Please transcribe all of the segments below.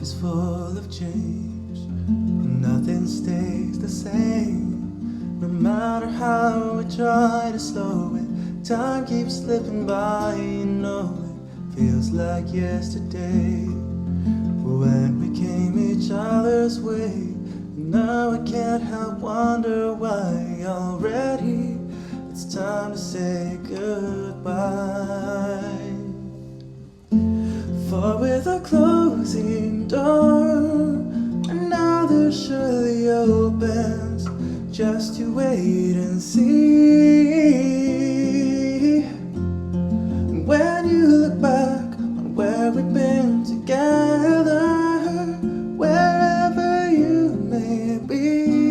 is full of change. Nothing stays the same. No matter how we try to slow it, time keeps slipping by. You know it feels like yesterday when we came each other's way. Now I can't help wonder why already it's time to say goodbye. For with a closing door, another surely opens, just to wait and see. When you look back on where we've been together, wherever you may be,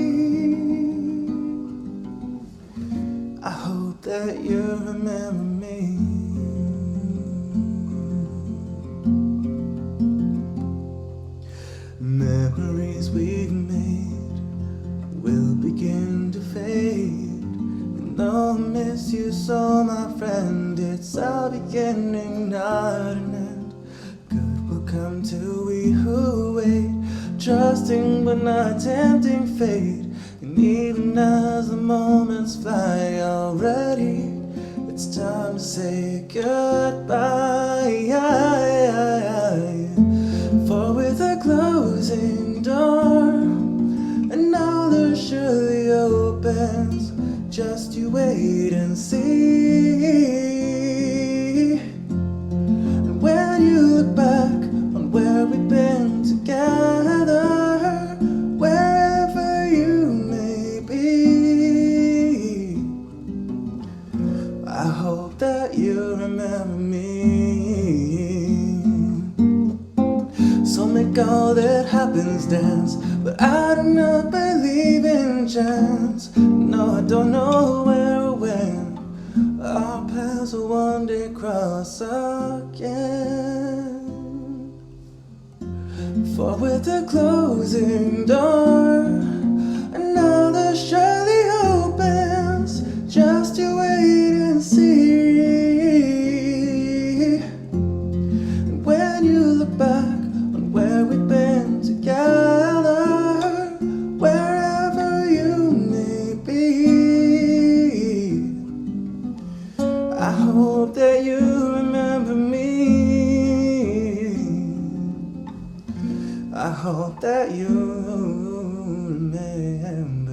I hope that you remember me. Memories we've made will begin to fade, and though I miss you so, my friend, it's our beginning, not an end. Good will come to we who wait, trusting but not tempting fate. And even as the moments fly already, it's time to say goodbye. For with a closing door, another surely opens, just to wait and see. And when you look back on where we've been together, wherever you may be, I hope that you remember me. So make all that happens dance, but I do not believe in chance. No, I don't know where or when our paths will one day cross again. For with the closing door, another surely opens, just to wait and see. And when you look back on where we've been together, wherever you may be, I hope that you remember me. I hope that you remember